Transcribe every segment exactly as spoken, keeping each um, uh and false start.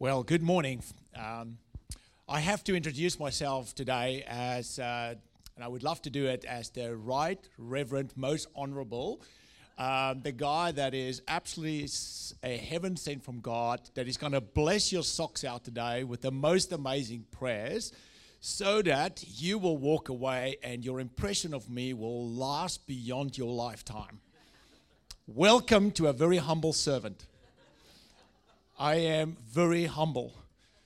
Well, good morning. Um, I have to introduce myself today as, uh, and I would love to do it as the Right Reverend, Most Honorable, um, the guy that is absolutely a heaven sent from God, that is going to bless your socks out today with the most amazing prayers, so that you will walk away and your impression of me will last beyond your lifetime. Welcome to a very humble servant. I am very humble.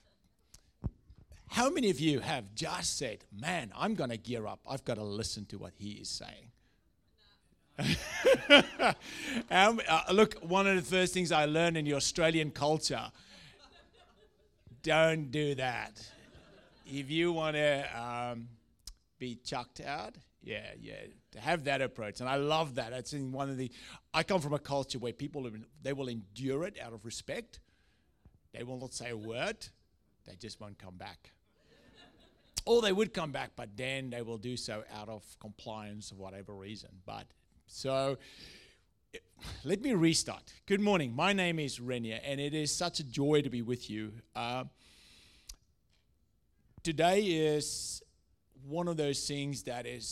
How many of you have just said, man, I'm going to gear up. I've got to listen to what he is saying. um, uh, look, one of the first things I learned in the Australian culture, don't do that. If you want to um, be chucked out, yeah, yeah, to have that approach. And I love that. It's in one of the, I come from a culture where people, they will endure it out of respect. They will not say a word. They just won't come back. Or they would come back, but then they will do so out of compliance for whatever reason. But so let me restart. Good morning. My name is Renia, and it is such a joy to be with you. Uh, today is one of those things that is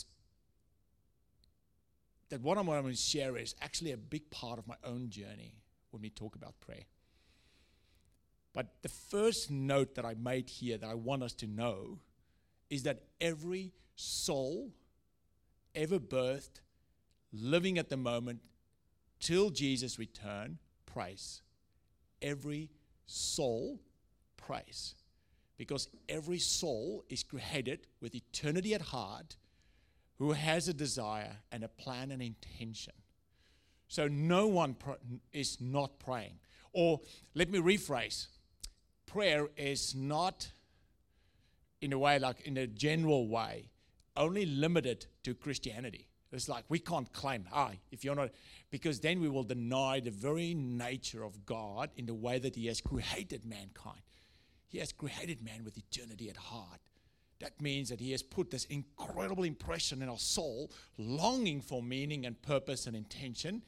that what I'm going to share is actually a big part of my own journey when we talk about prayer. But the first note that I made here that I want us to know is that every soul ever birthed, living at the moment, till Jesus' return, prays. Every soul prays. Because every soul is created with eternity at heart, who has a desire and a plan and intention. So no one pr- is not praying. Or let me rephrase. Prayer is not, in a way, like in a general way, only limited to Christianity. It's like we can't claim, ah, if you're not, because then we will deny the very nature of God in the way that he has created mankind. He has created man with eternity at heart. That means that he has put this incredible impression in our soul, longing for meaning and purpose and intention,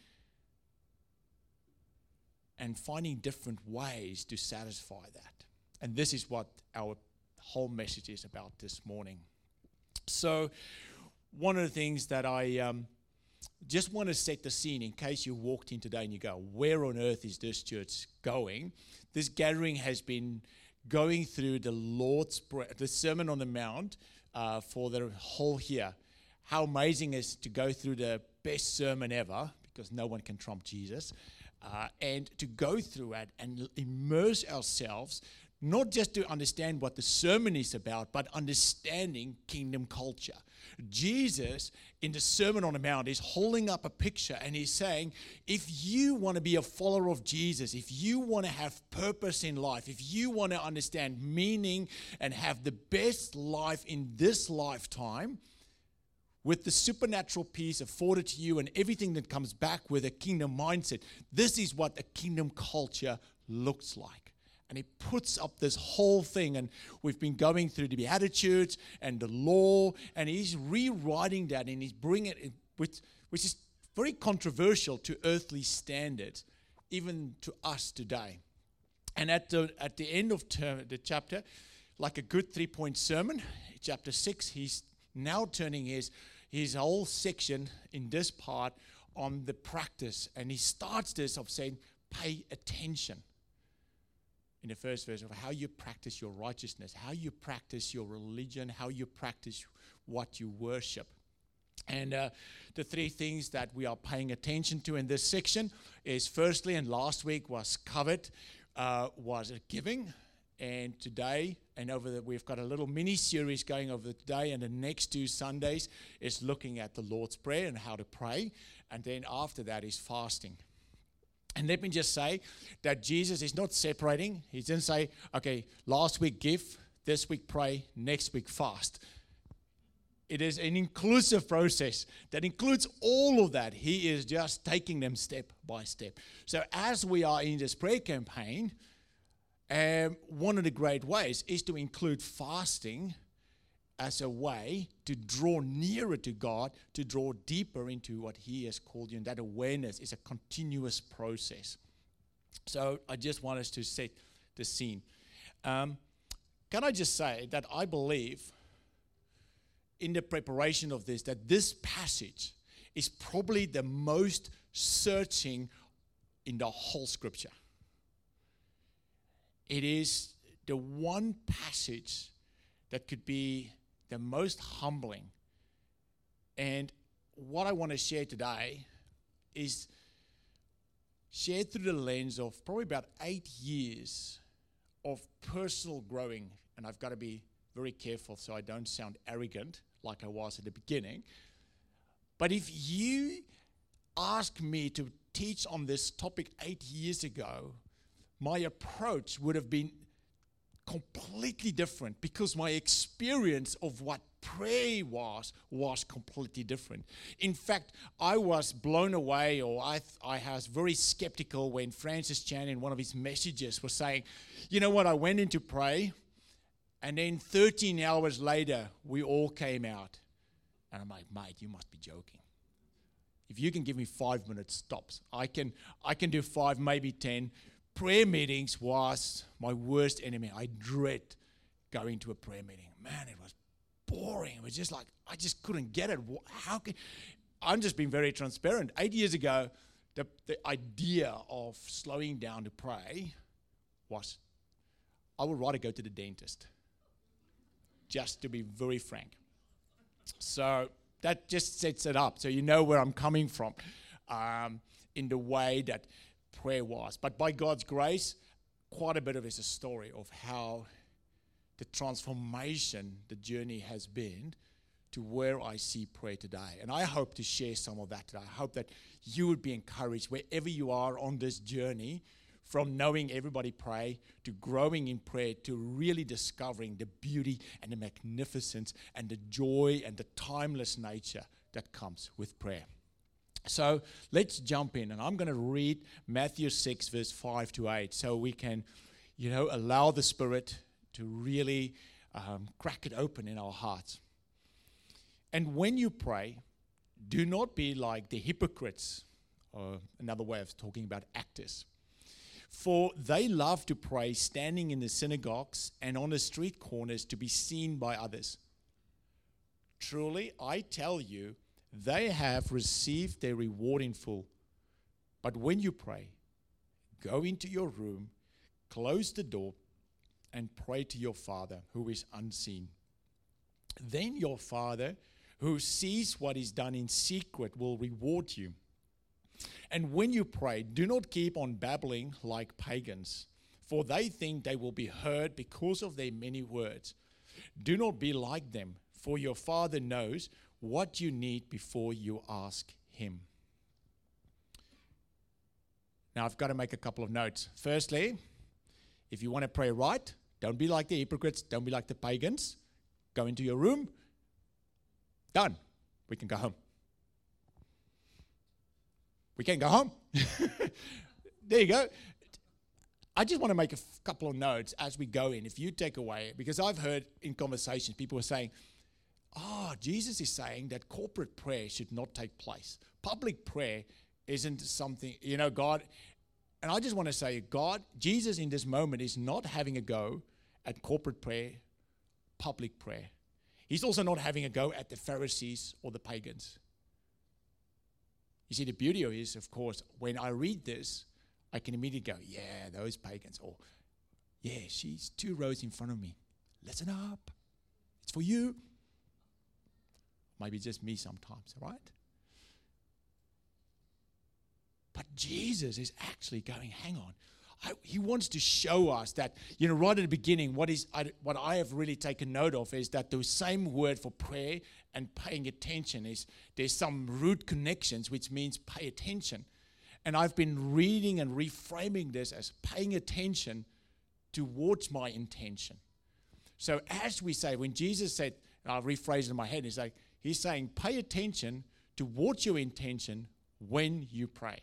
and finding different ways to satisfy that. And this is what our whole message is about this morning. So one of the things that I um, just want to set the scene in case you walked in today and you go, where on earth is this church going? This gathering has been going through the Lord's Prayer, the Sermon on the Mount uh, for the whole year. How amazing is to go through the best sermon ever, because no one can trump Jesus, uh, and to go through it and immerse ourselves, not just to understand what the sermon is about, but understanding kingdom culture. Jesus, in the Sermon on the Mount, is holding up a picture and he's saying, if you want to be a follower of Jesus, if you want to have purpose in life, if you want to understand meaning and have the best life in this lifetime, with the supernatural peace afforded to you and everything that comes back with a kingdom mindset, this is what a kingdom culture looks like. And he puts up this whole thing, and we've been going through the Beatitudes and the law, and he's rewriting that, and he's bringing it, which, which is very controversial to earthly standards, even to us today. And at the at the end of ter- the chapter, like a good three-point sermon, chapter six, he's now turning his his whole section in this part on the practice, and he starts this of saying, pay attention. In the first verse of how you practice your righteousness, how you practice your religion, how you practice what you worship. And uh, the three things that we are paying attention to in this section is firstly, and last week was covered, uh, was giving. And today, and over the, we've got a little mini-series going over today, and the next two Sundays is looking at the Lord's Prayer and how to pray. And then after that is fasting. And let me just say that Jesus is not separating. He didn't say, okay, last week give, this week pray, next week fast. It is an inclusive process that includes all of that. He is just taking them step by step. So as we are in this prayer campaign, um, one of the great ways is to include fasting as a way to draw nearer to God, to draw deeper into what he has called you. And that awareness is a continuous process. So I just want us to set the scene. Um, can I just say that I believe in the preparation of this, that this passage is probably the most searching in the whole scripture. It is the one passage that could be the most humbling. And what I want to share today is shared through the lens of probably about eight years of personal growing. And I've got to be very careful so I don't sound arrogant like I was at the beginning. But if you ask me to teach on this topic eight years ago, my approach would have been completely different, because my experience of what prayer was was completely different. In fact, I was blown away, or I th- I was very skeptical when Francis Chan in one of his messages was saying, you know what, I went in to pray, and then thirteen hours later, we all came out. And I'm like, mate, you must be joking. If you can give me five minutes stops, I can I can do five, maybe ten. Prayer meetings was my worst enemy. I dread going to a prayer meeting. Man, it was boring. It was just like, I just couldn't get it. How can, I'm just being very transparent. Eight years ago, the, the idea of slowing down to pray was, I would rather go to the dentist, just to be very frank. So that just sets it up. So you know where I'm coming from um, in the way that prayer was. But by God's grace, quite a bit of it is a story of how the transformation, the journey has been to where I see prayer today. And I hope to share some of that today. I hope that you would be encouraged wherever you are on this journey, from knowing everybody pray to growing in prayer to really discovering the beauty and the magnificence and the joy and the timeless nature that comes with prayer. So let's jump in, and I'm going to read Matthew six, verse five to eight, so we can, you know, allow the Spirit to really um, crack it open in our hearts. And when you pray, do not be like the hypocrites, or another way of talking about actors. For they love to pray standing in the synagogues and on the street corners to be seen by others. Truly, I tell you, they have received their reward in full. But when you pray, go into your room, close the door, and pray to your Father who is unseen. Then your Father who sees what is done in secret will reward you. And when you pray, do not keep on babbling like pagans, for they think they will be heard because of their many words. Do not be like them, for your Father knows what you need before you ask Him. Now, I've got to make a couple of notes. Firstly, if you want to pray right, don't be like the hypocrites, don't be like the pagans. Go into your room. Done. We can go home. We can go home. There you go. I just want to make a f- couple of notes as we go in. If you take away, because I've heard in conversations, people are saying, oh, Jesus is saying that corporate prayer should not take place. Public prayer isn't something, you know, God, and I just want to say, God, Jesus in this moment is not having a go at corporate prayer, public prayer. He's also not having a go at the Pharisees or the pagans. You see, the beauty of it is, of course, when I read this, I can immediately go, yeah, those pagans. Or, yeah, she's two rows in front of me. Listen up. It's for you. Maybe just me sometimes, right? But Jesus is actually going, hang on. I, he wants to show us that, you know, right at the beginning, what is I, what I have really taken note of is that the same word for prayer and paying attention is there's some root connections, which means pay attention. And I've been reading and reframing this as paying attention towards my intention. So as we say, when Jesus said, and I'll rephrase it in my head, he's like, he's saying, pay attention towards your intention when you pray.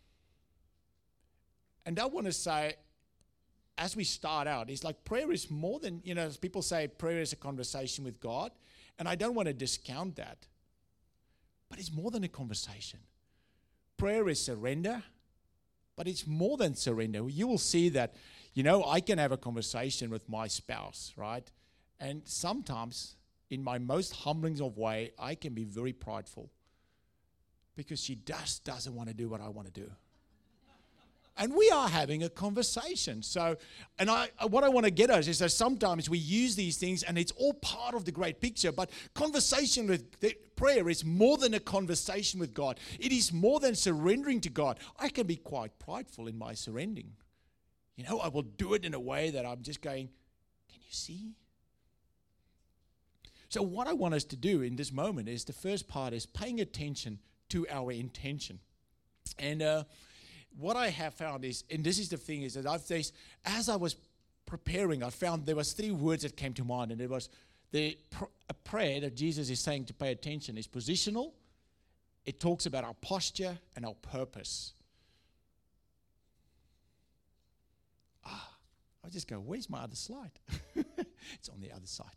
And I want to say, as we start out, it's like prayer is more than, you know, people say prayer is a conversation with God. And I don't want to discount that. But it's more than a conversation. Prayer is surrender, but it's more than surrender. You will see that, You know, I can have a conversation with my spouse, right? And sometimes, in my most humbling of way, I can be very prideful because she just doesn't want to do what I want to do. And we are having a conversation. So, and I, what I want to get at is that sometimes we use these things and it's all part of the great picture. But conversation with the prayer is more than a conversation with God. It is more than surrendering to God. I can be quite prideful in my surrendering. You know, I will do it in a way that I'm just going, can you see? So what I want us to do in this moment is the first part is paying attention to our intention. And uh, what I have found is, and this is the thing, is that I've faced, as I was preparing, I found there was three words that came to mind, and it was the pr- a prayer that Jesus is saying to pay attention is positional. It talks about our posture and our purpose. Ah, I just go, where's my other slide? It's on the other side.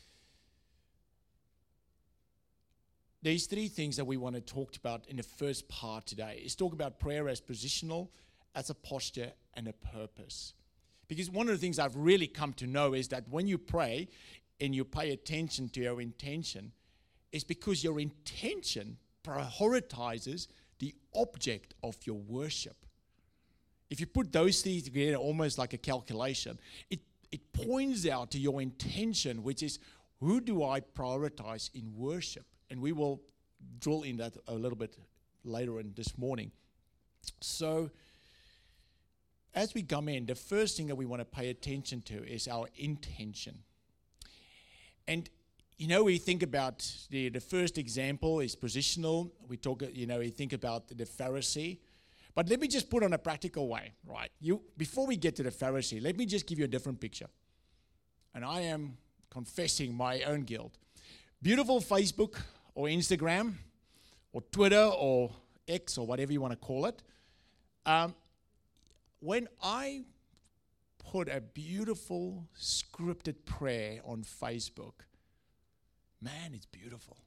These three things that we want to talk about in the first part today is talk about prayer as positional, as a posture, and a purpose. Because one of the things I've really come to know is that when you pray and you pay attention to your intention, it's because your intention prioritizes the object of your worship. If you put those things together almost like a calculation, it, it points out to your intention, which is, who do I prioritize in worship? And we will drill in that a little bit later in this morning. So, as we come in, the first thing that we want to pay attention to is our intention. And, you know, we think about the, the first example is positional. We talk, you know, we think about the Pharisee. But let me just put on a practical way, right? You, before we get to the Pharisee, let me just give you a different picture. And I am confessing my own guilt. Beautiful Facebook or Instagram or Twitter or X or whatever you want to call it. Um, when I put a beautiful scripted prayer on Facebook, man, it's beautiful.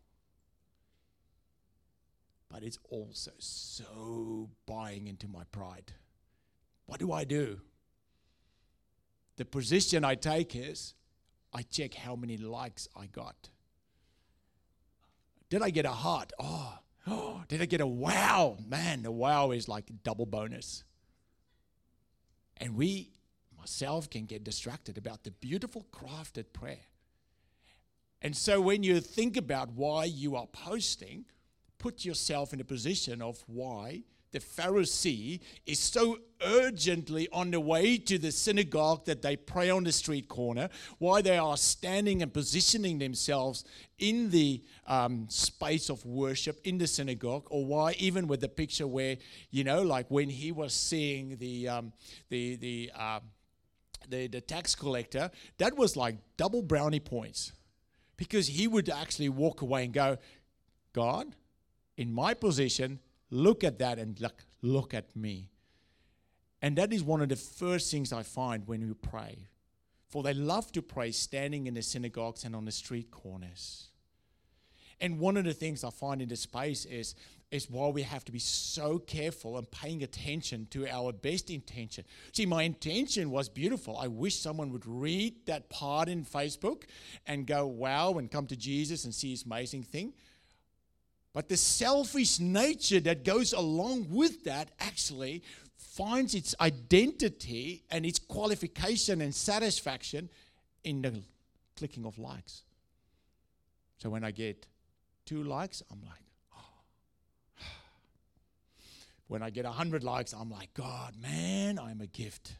But it's also so buying into my pride. What do I do? The position I take is I check how many likes I got. Did I get a heart? Oh, oh, did I get a wow? Man, the wow is like a double bonus. And we, myself, can get distracted about the beautiful crafted prayer. And so when you think about why you are posting, put yourself in a position of why the Pharisee is so urgently on the way to the synagogue that they pray on the street corner, why they are standing and positioning themselves in the um, space of worship in the synagogue, or why even with the picture where, you know, like when he was seeing the um, the the, uh, the the tax collector, that was like double brownie points, because he would actually walk away and go, God, in my position, look at that and look, look at me. And that is one of the first things I find when we pray. For they love to pray standing in the synagogues and on the street corners. And one of the things I find in this space is, is why we have to be so careful and paying attention to our best intention. See, my intention was beautiful. I wish someone would read that part in Facebook and go, wow, and come to Jesus and see his amazing thing. But the selfish nature that goes along with that actually finds its identity and its qualification and satisfaction in the clicking of likes. So when I get two likes, I'm like, oh. When I get a hundred likes, I'm like, God, man, I'm a gift.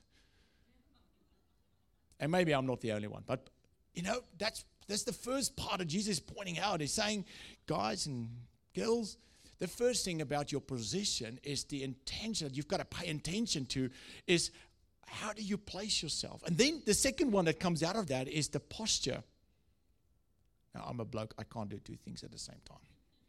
And maybe I'm not the only one, but you know, that's that's the first part of Jesus pointing out. He's saying, guys and girls, the first thing about your position is the intention that you've got to pay attention to is how do you place yourself? And then the second one that comes out of that is the posture. Now, I'm a bloke. I can't do two things at the same time.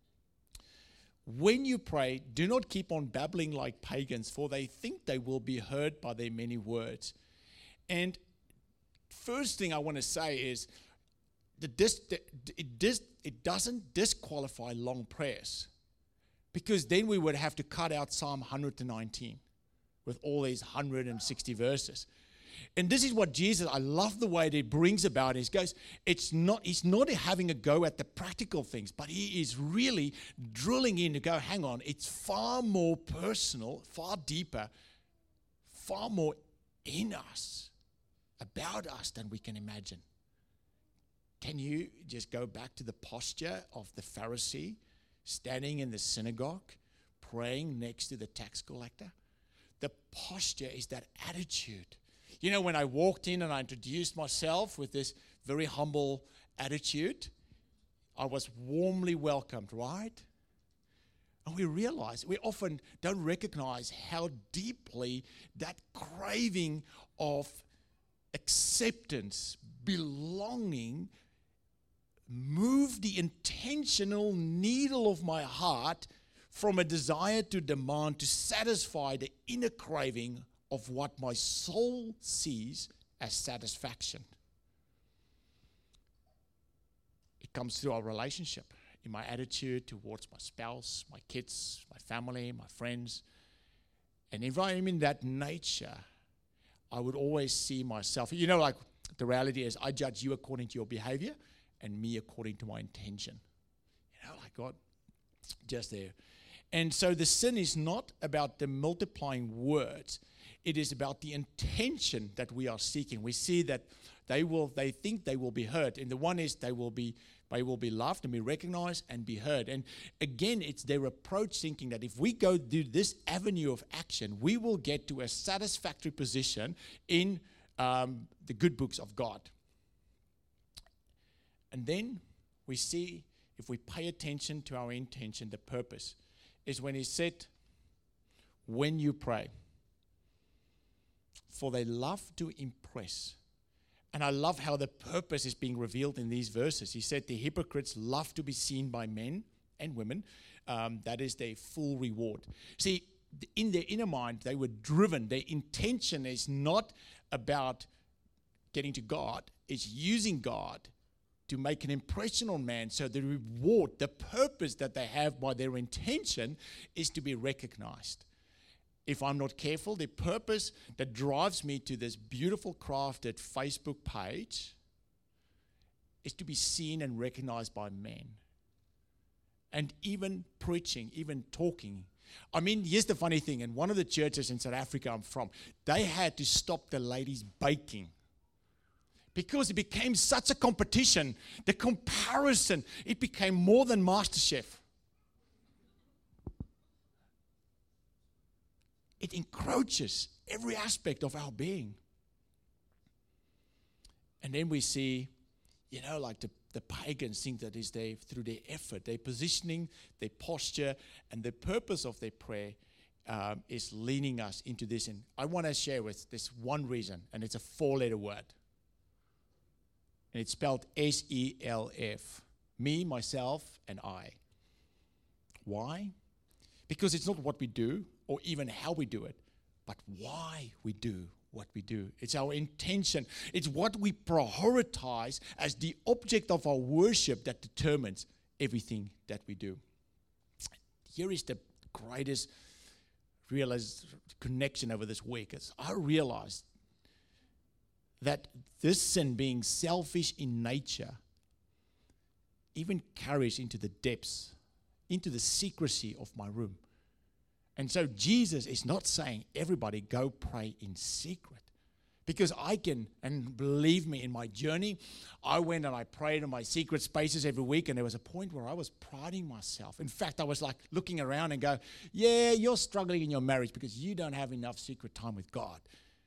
When you pray, do not keep on babbling like pagans, for they think they will be heard by their many words. And first thing I want to say is, The dis, the, it, dis, it doesn't disqualify long prayers, because then we would have to cut out Psalm one hundred nineteen with all these one hundred sixty verses. And this is what Jesus, I love the way that he brings about it. He goes, it's not, he's not having a go at the practical things, but he is really drilling in to go, hang on, it's far more personal, far deeper, far more in us, about us than we can imagine. Can you just go back to the posture of the Pharisee standing in the synagogue, praying next to the tax collector? The posture is that attitude. You know, when I walked in and I introduced myself with this very humble attitude, I was warmly welcomed, right? And we realize, we often don't recognize how deeply that craving of acceptance, belonging, moved the intentional needle of my heart from a desire to demand, to satisfy the inner craving of what my soul sees as satisfaction. It comes through our relationship, in my attitude towards my spouse, my kids, my family, my friends. And if I am in that nature, I would always see myself, you know, like the reality is I judge you according to your behavior and me according to my intention. You know, like God, just there. And so the sin is not about the multiplying words. It is about the intention that we are seeking. We see that they will, they think they will be heard. And the one is they will be, they will be loved and be recognized and be heard. And again, it's their approach thinking that if we go do this avenue of action, we will get to a satisfactory position in um, the good books of God. And then we see, if we pay attention to our intention, the purpose is when he said, when you pray, for they love to impress. And I love how the purpose is being revealed in these verses. He said the hypocrites love to be seen by men and women. Um, that is their full reward. See, in their inner mind, they were driven. Their intention is not about getting to God. It's using God to make an impression on man. So the reward, the purpose that they have by their intention is to be recognized. If I'm not careful, the purpose that drives me to this beautiful crafted Facebook page is to be seen and recognized by men. And even preaching, even talking. I mean, here's the funny thing. In one of the churches in South Africa I'm from, they had to stop the ladies baking. Because it became such a competition, the comparison, it became more than MasterChef. It encroaches every aspect of our being. And then we see, you know, like the, the pagans think that is they through their effort, their positioning, their posture, and the purpose of their prayer um, is leading us into this. And I want to share with this one reason, and it's a four-letter word. And it's spelled S E L F. Me, myself, and I. Why? Because it's not what we do or even how we do it, but why we do what we do. It's our intention. It's what we prioritize as the object of our worship that determines everything that we do. Here is the greatest realize, connection over this week. Is I realized that this sin, being selfish in nature, even carries into the depths, into the secrecy of my room. And so Jesus is not saying, everybody go pray in secret. Because I can, and believe me, in my journey, I went and I prayed in my secret spaces every week, and there was a point where I was priding myself. In fact, I was like looking around and go, yeah, you're struggling in your marriage because you don't have enough secret time with God.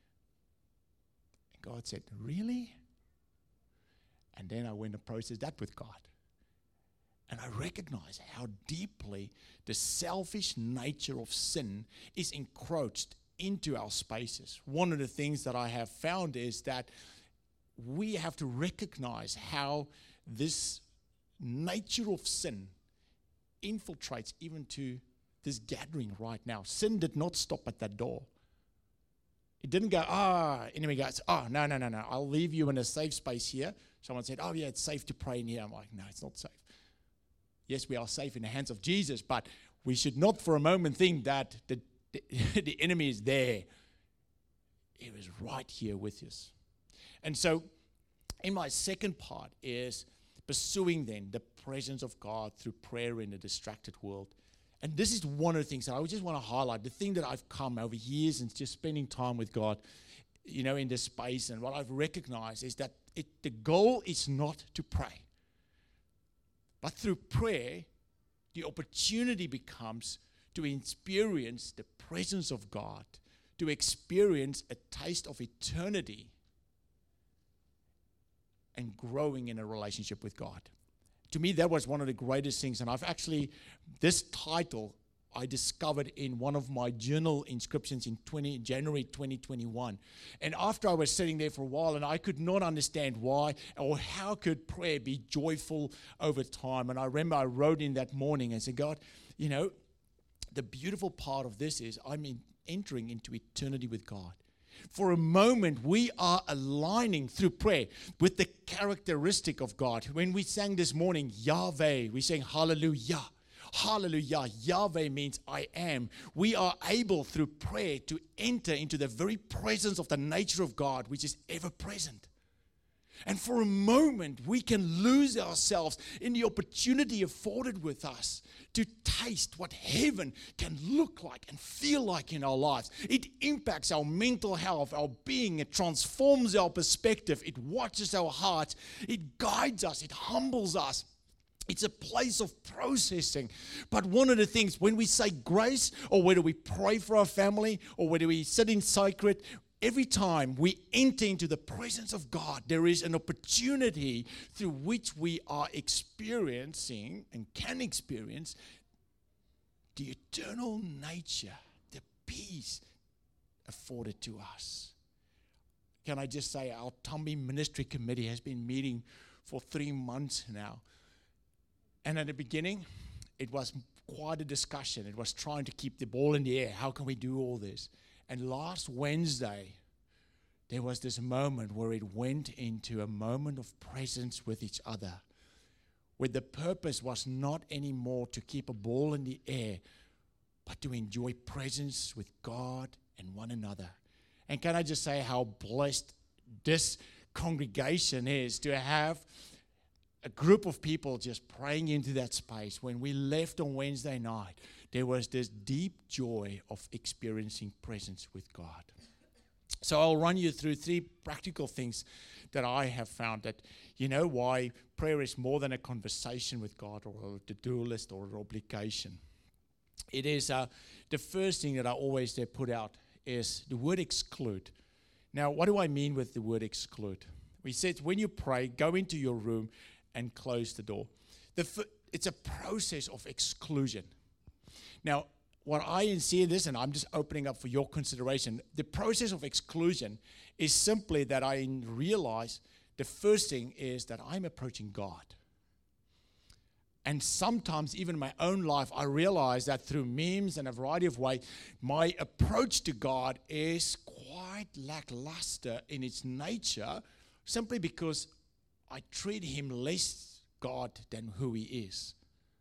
And God said, really? And then I went and processed that with God. And I recognize how deeply the selfish nature of sin is encroached into our spaces. One of the things that I have found is that we have to recognize how this nature of sin infiltrates even to this gathering right now. Sin did not stop at that door. It didn't go, ah, oh, enemy goes, oh, no, no, no, no, I'll leave you in a safe space here. Someone said, oh, yeah, it's safe to pray in here. I'm like, no, it's not safe. Yes, we are safe in the hands of Jesus, but we should not for a moment think that the, the, the enemy is there. It was is right here with us. And so in my second part is pursuing then the presence of God through prayer in a distracted world. And this is one of the things that I just want to highlight, the thing that I've come over years and just spending time with God, you know, in this space. And what I've recognized is that it, the goal is not to pray. But through prayer, the opportunity becomes to experience the presence of God, to experience a taste of eternity and growing in a relationship with God. To me, that was one of the greatest things. And I've actually, this title, I discovered in one of my journal inscriptions in January twenty twenty-one. And after I was sitting there for a while, and I could not understand why or how could prayer be joyful over time. And I remember I wrote in that morning and said, God, you know, the beautiful part of this is I'm in, entering into eternity with God. For a moment, we are aligning through prayer with the characteristic of God. When we sang this morning, Yahweh, we sang hallelujah. Hallelujah. Yahweh means I am. We are able through prayer to enter into the very presence of the nature of God, which is ever present. And for a moment, we can lose ourselves in the opportunity afforded with us to taste what heaven can look like and feel like in our lives. It impacts our mental health, our being. It transforms our perspective. It watches our hearts. It guides us. It humbles us. It's a place of processing. But one of the things, when we say grace, or whether we pray for our family, or whether we sit in secret, every time we enter into the presence of God, there is an opportunity through which we are experiencing and can experience the eternal nature, the peace afforded to us. Can I just say, our Tumby Ministry Committee has been meeting for three months now. And at the beginning, it was quite a discussion. It was trying to keep the ball in the air. How can we do all this? And last Wednesday, there was this moment where it went into a moment of presence with each other, where the purpose was not anymore to keep a ball in the air, but to enjoy presence with God and one another. And can I just say how blessed this congregation is to have a group of people just praying into that space. When we left on Wednesday night, there was this deep joy of experiencing presence with God. So I'll run you through three practical things that I have found that, you know, why prayer is more than a conversation with God or a to-do list or an obligation. It is, uh, the first thing that I always there put out is the word exclude. Now, what do I mean with the word exclude? We said when you pray, go into your room and close the door. The f- it's a process of exclusion. Now, what I see in this, and I'm just opening up for your consideration, the process of exclusion is simply that I realize the first thing is that I'm approaching God. And sometimes, even in my own life, I realize that through memes and a variety of ways, my approach to God is quite lackluster in its nature, simply because I treat him less God than who he is.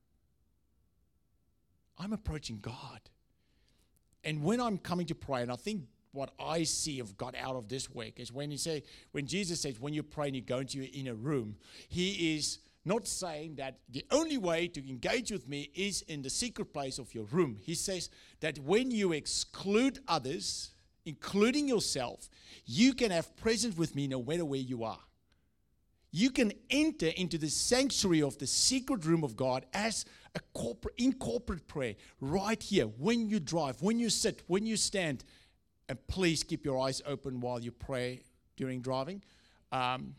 I'm approaching God. And when I'm coming to pray, and I think what I see of God out of this week is when he say, when Jesus says, when you pray and you go into your inner room, he is not saying that the only way to engage with me is in the secret place of your room. He says that when you exclude others, including yourself, you can have presence with me no matter where you are. You can enter into the sanctuary of the secret room of God as a corporate, in corporate prayer, right here, when you drive, when you sit, when you stand. And please keep your eyes open while you pray during driving. Um,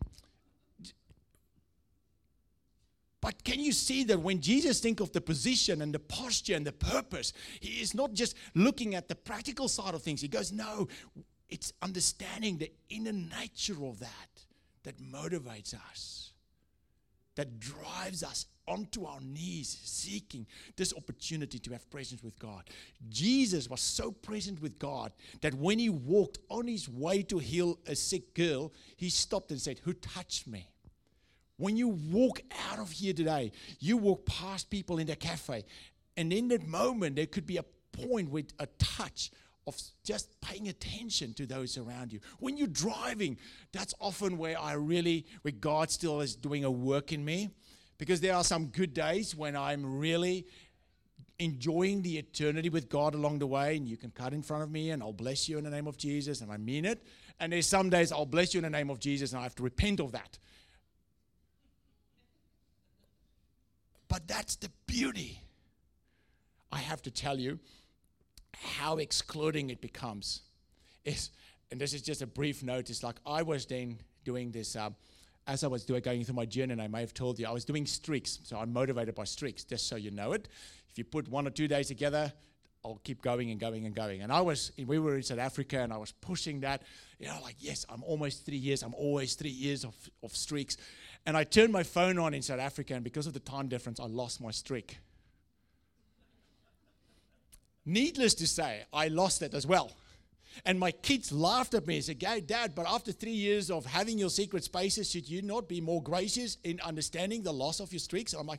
but can you see that when Jesus thinks of the position and the posture and the purpose, he is not just looking at the practical side of things. He goes, no, it's understanding the inner nature of that. That motivates us, that drives us onto our knees, seeking this opportunity to have presence with God. Jesus was so present with God that when he walked on his way to heal a sick girl, he stopped and said, "Who touched me?" When you walk out of here today, you walk past people in the cafe, and in that moment, there could be a point with a touch of just paying attention to those around you. When you're driving, that's often where I really, where God still is doing a work in me, because there are some good days when I'm really enjoying the eternity with God along the way, and you can cut in front of me and I'll bless you in the name of Jesus, and I mean it. And there's some days I'll bless you in the name of Jesus and I have to repent of that. But that's the beauty. I have to tell you how excluding it becomes. Is, and this is just a brief note. It's like I was then doing this, uh, as I was doing, going through my journey, and I may have told you, I was doing streaks. So I'm motivated by streaks, just so you know it. If you put one or two days together, I'll keep going and going and going. And I was, we were in South Africa, and I was pushing that. You know, like, yes, I'm almost three years. I'm always three years of, of streaks. And I turned my phone on in South Africa, and because of the time difference, I lost my streak. Needless to say, I lost it as well. And my kids laughed at me and said, "Hey, Dad, but after three years of having your secret spaces, should you not be more gracious in understanding the loss of your streaks?" And I'm like,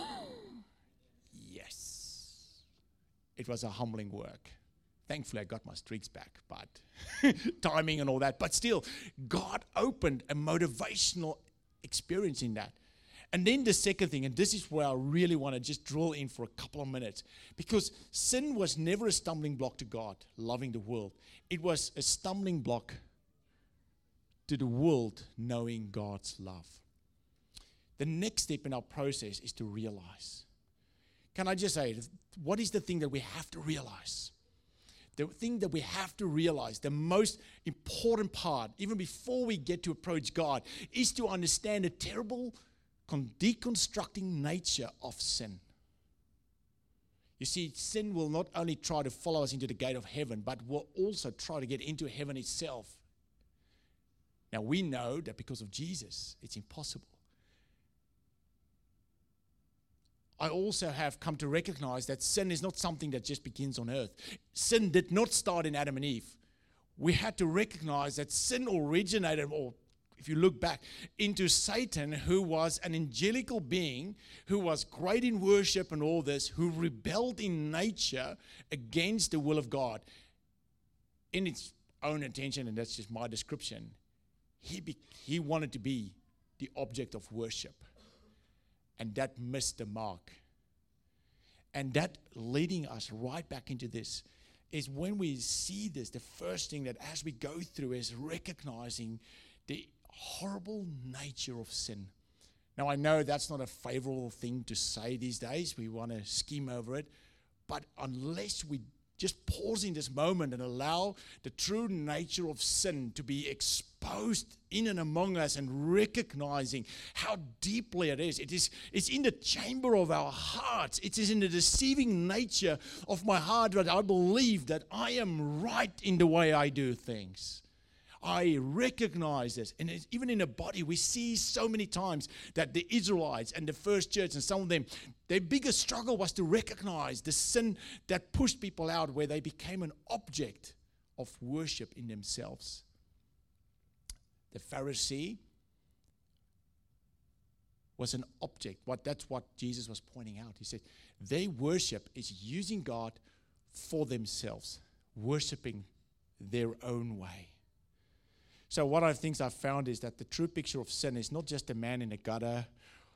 yes. It was a humbling work. Thankfully, I got my streaks back, but timing and all that. But still, God opened a motivational experience in that. And then the second thing, and this is where I really want to just drill in for a couple of minutes, because sin was never a stumbling block to God, loving the world. It was a stumbling block to the world knowing God's love. The next step in our process is to realize. Can I just say, what is the thing that we have to realize? The thing that we have to realize, the most important part, even before we get to approach God, is to understand the terrible deconstructing nature of sin. You see, sin will not only try to follow us into the gate of heaven, but will also try to get into heaven itself. Now, we know that because of Jesus, it's impossible. I also have come to recognize that sin is not something that just begins on earth. Sin did not start in Adam and Eve. We had to recognize that sin originated, or if you look back, into Satan, who was an angelical being, who was great in worship and all this, who rebelled in nature against the will of God. In its own intention, and that's just my description, he, be, he wanted to be the object of worship. And that missed the mark. And that leading us right back into this is when we see this, the first thing that as we go through is recognizing the horrible nature of sin. Now, I know that's not a favorable thing to say these days. We want to skim over it. But unless we just pause in this moment and allow the true nature of sin to be exposed in and among us, and recognizing how deeply it is. It is it's in the chamber of our hearts. It is in the deceiving nature of my heart that I believe that I am right in the way I do things. I recognize this. And it's, even in the body, we see so many times that the Israelites and the first church and some of them, their biggest struggle was to recognize the sin that pushed people out, where they became an object of worship in themselves. The Pharisee was an object. What, that's what Jesus was pointing out. He said, their worship is using God for themselves, worshiping their own way. So one of the things I've found is that the true picture of sin is not just a man in a gutter,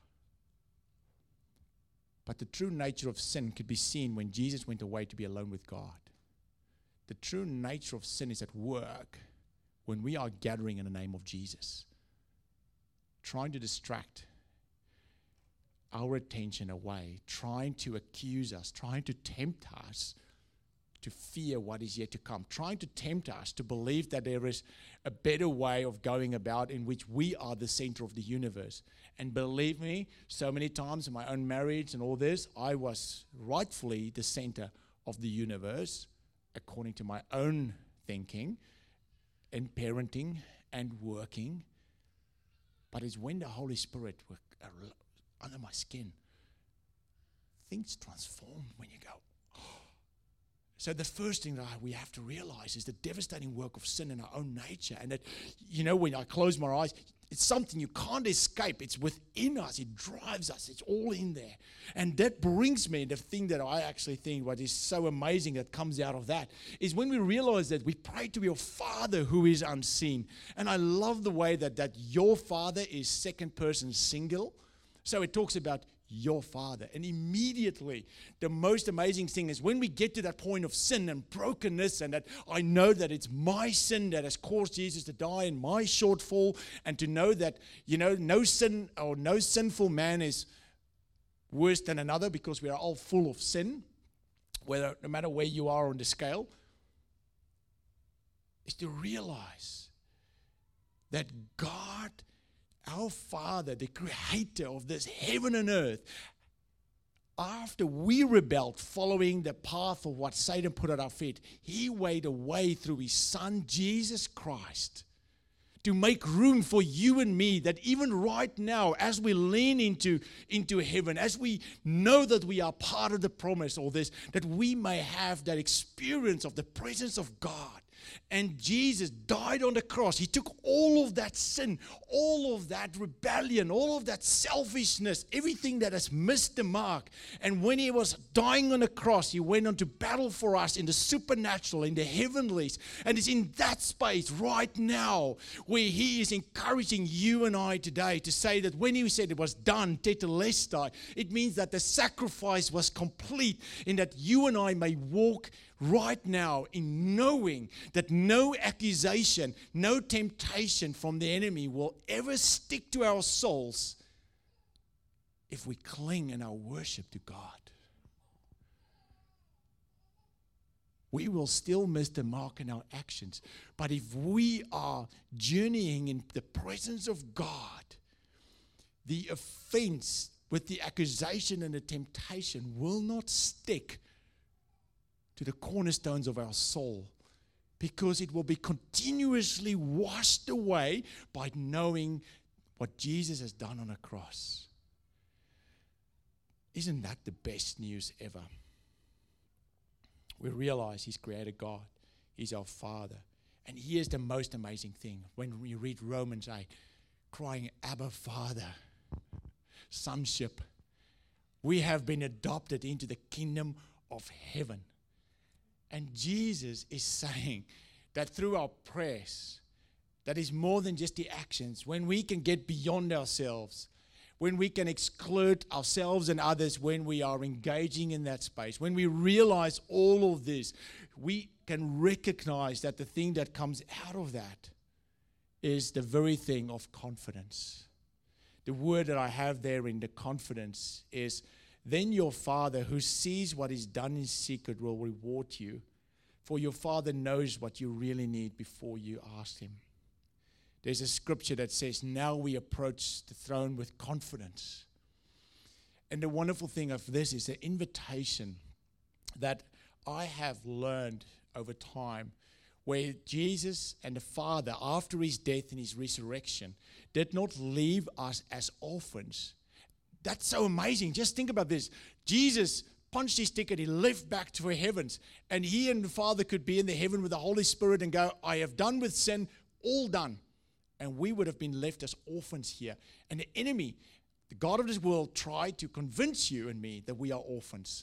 but the true nature of sin could be seen when Jesus went away to be alone with God. The true nature of sin is at work when we are gathering in the name of Jesus, trying to distract our attention away, trying to accuse us, trying to tempt us to fear what is yet to come, trying to tempt us to believe that there is a better way of going about in which we are the center of the universe. And believe me, so many times in my own marriage and all this, I was rightfully the center of the universe according to my own thinking and parenting and working. But it's when the Holy Spirit works under my skin, things transform when you go, So the first thing that I, we have to realize is the devastating work of sin in our own nature. And that, you know, when I close my eyes, it's something you can't escape. It's within us. It drives us. It's all in there. And that brings me, the thing that I actually think what is so amazing that comes out of that is when we realize that we pray to your Father who is unseen. And I love the way that, that your Father is second person single. So it talks about your Father. And immediately, the most amazing thing is when we get to that point of sin and brokenness, and that I know that it's my sin that has caused Jesus to die and my shortfall, and to know that, you know, no sin or no sinful man is worse than another because we are all full of sin, whether no matter where you are on the scale, is to realize that God, our Father, the creator of this heaven and earth, after we rebelled following the path of what Satan put at our feet, he made a way through his Son, Jesus Christ, to make room for you and me, that even right now, as we lean into, into heaven, as we know that we are part of the promise, all this, that we may have that experience of the presence of God. And Jesus died on the cross. He took all of that sin, all of that rebellion, all of that selfishness, everything that has missed the mark. And when he was dying on the cross, he went on to battle for us in the supernatural, in the heavenlies. And it's in that space right now where he is encouraging you and I today to say that when he said it was done, tetelestai, it means that the sacrifice was complete, in that you and I may walk right now in knowing that no accusation, no temptation from the enemy will ever stick to our souls if we cling in our worship to God. We will still miss the mark in our actions, but if we are journeying in the presence of God, the offense with the accusation and the temptation will not stick to the cornerstones of our soul, because it will be continuously washed away by knowing what Jesus has done on the cross. Isn't that the best news ever? We realize he's created God. He's our Father. And here's the most amazing thing. When we read Romans eight, crying, Abba, Father, sonship, we have been adopted into the kingdom of heaven. And Jesus is saying that through our prayers, that is more than just the actions, when we can get beyond ourselves, when we can exclude ourselves and others, when we are engaging in that space, when we realize all of this, we can recognize that the thing that comes out of that is the very thing of confidence. The word that I have there in the confidence is, then your Father who sees what is done in secret will reward you, for your Father knows what you really need before you ask him. There's a scripture that says, now we approach the throne with confidence. And the wonderful thing of this is the invitation that I have learned over time, where Jesus and the Father, after his death and his resurrection, did not leave us as orphans. That's so amazing. Just think about this. Jesus punched his ticket. He left back to the heavens. And he and the Father could be in the heaven with the Holy Spirit and go, I have done with sin, all done. And we would have been left as orphans here. And the enemy, the God of this world, tried to convince you and me that we are orphans.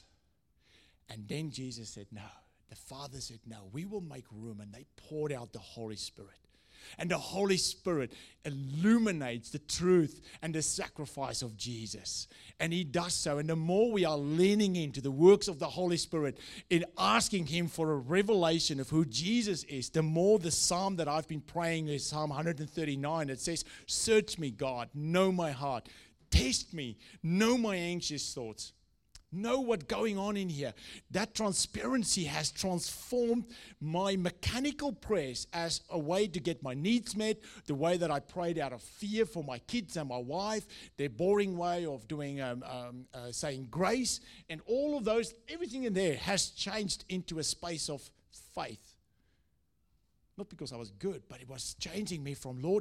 And then Jesus said, no. The Father said, no, we will make room. And they poured out the Holy Spirit. And the Holy Spirit illuminates the truth and the sacrifice of Jesus. And he does so. And the more we are leaning into the works of the Holy Spirit in asking him for a revelation of who Jesus is, the more the psalm that I've been praying is Psalm one thirty-nine. It says, search me, God, know my heart. Test me, know my anxious thoughts. Know what's going on in here. That transparency has transformed my mechanical prayers as a way to get my needs met, the way that I prayed out of fear for my kids and my wife, their boring way of doing, um, um, uh, saying grace, and all of those, everything in there has changed into a space of faith. Not because I was good, but it was changing me from, Lord,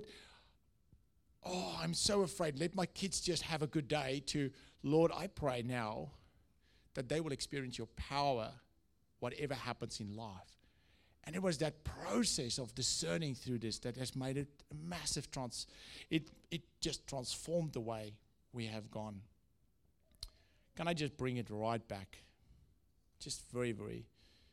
oh, I'm so afraid, let my kids just have a good day, to, Lord, I pray now that they will experience your power whatever happens in life. And it was that process of discerning through this that has made it a massive trans. It it just transformed the way we have gone. Can I just bring it right back? Just very, very.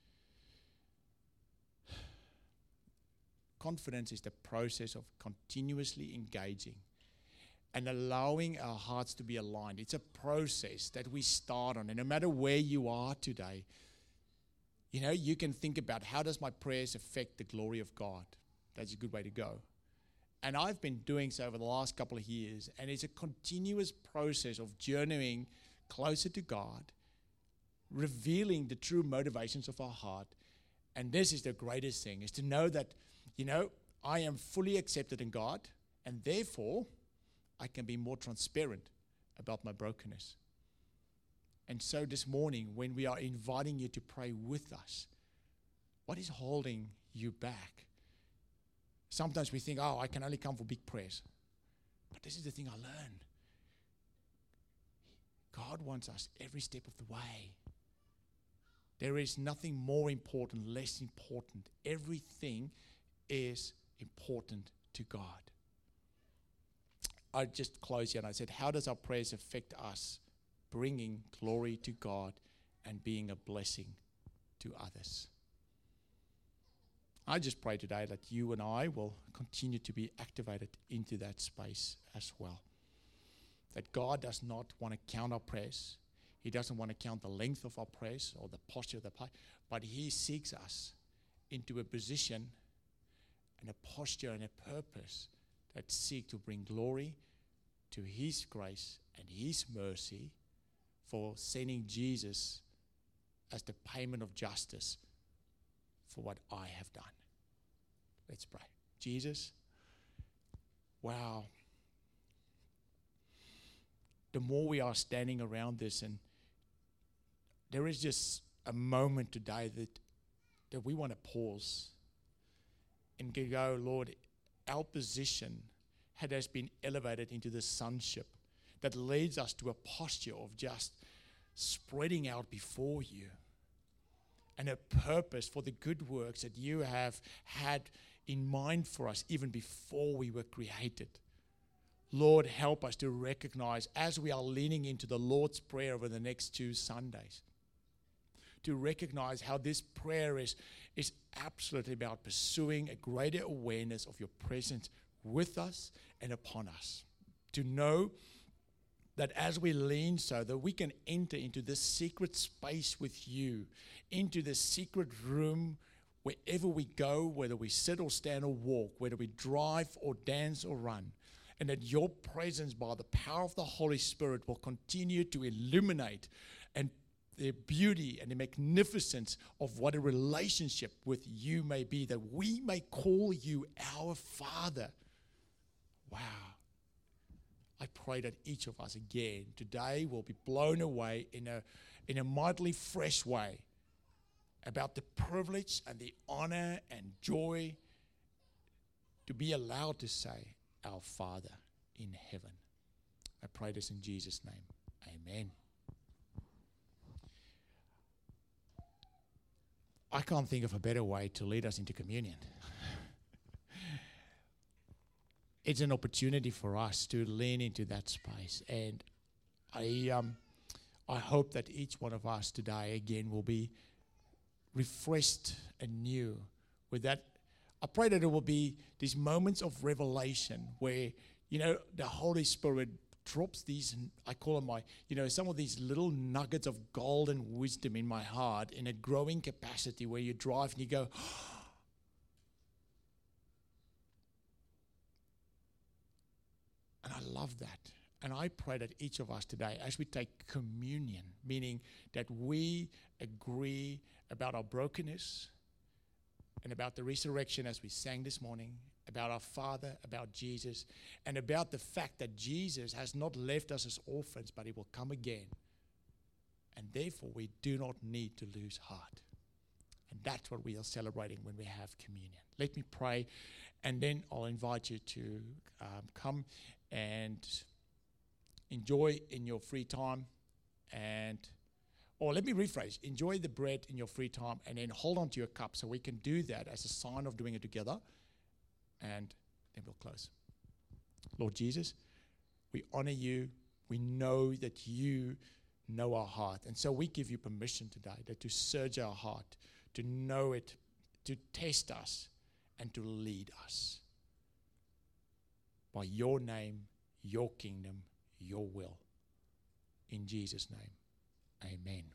Confidence is the process of continuously engaging and allowing our hearts to be aligned. It's a process that we start on. And no matter where you are today, you know, you can think about, how does my prayers affect the glory of God? That's a good way to go. And I've been doing so over the last couple of years. And it's a continuous process of journeying closer to God, revealing the true motivations of our heart. And this is the greatest thing, is to know that, you know, I am fully accepted in God, and therefore I can be more transparent about my brokenness. And so this morning, when we are inviting you to pray with us, what is holding you back? Sometimes we think, oh, I can only come for big prayers. But this is the thing I learned. God wants us every step of the way. There is nothing more important, less important. Everything is important to God. I just closed here and I said, how does our prayers affect us bringing glory to God and being a blessing to others? I just pray today that you and I will continue to be activated into that space as well. That God does not want to count our prayers. He doesn't want to count the length of our prayers or the posture of the prayer, but He seeks us into a position and a posture and a purpose that seek to bring glory to His grace and His mercy for sending Jesus as the payment of justice for what I have done. Let's pray. Jesus, wow. The more we are standing around this, and there is just a moment today that, that we want to pause and go, Lord, our position has been elevated into the sonship that leads us to a posture of just spreading out before you and a purpose for the good works that you have had in mind for us even before we were created. Lord, help us to recognize as we are leaning into the Lord's Prayer over the next two Sundays, to recognize how this prayer is, is absolutely about pursuing a greater awareness of your presence with us and upon us. To know that as we lean so that we can enter into this secret space with you, into this secret room wherever we go, whether we sit or stand or walk, whether we drive or dance or run, and that your presence by the power of the Holy Spirit will continue to illuminate and the beauty and the magnificence of what a relationship with you may be, that we may call you our Father. Wow. I pray that each of us again today will be blown away in a, in a mightily fresh way about the privilege and the honor and joy to be allowed to say, our Father in heaven. I pray this in Jesus' name. Amen. I can't think of a better way to lead us into communion. It's an opportunity for us to lean into that space. And I um, I hope that each one of us today, again, will be refreshed anew with that. I pray that it will be these moments of revelation where, you know, the Holy Spirit drops these, I call them my, you know, some of these little nuggets of golden wisdom in my heart in a growing capacity where you drive and you go, and I love that. And I pray that each of us today, as we take communion, meaning that we agree about our brokenness and about the resurrection as we sang this morning, about our Father, about Jesus, and about the fact that Jesus has not left us as orphans, but He will come again. And therefore, we do not need to lose heart. And that's what we are celebrating when we have communion. Let me pray, and then I'll invite you to um, come and enjoy in your free time. And or let me rephrase, enjoy the bread in your free time and then hold on to your cup so we can do that as a sign of doing it together, and then we'll close. Lord Jesus, we honor you. We know that you know our heart. And so we give you permission today that to search our heart, to know it, to test us, and to lead us. By your name, your kingdom, your will. In Jesus' name, amen.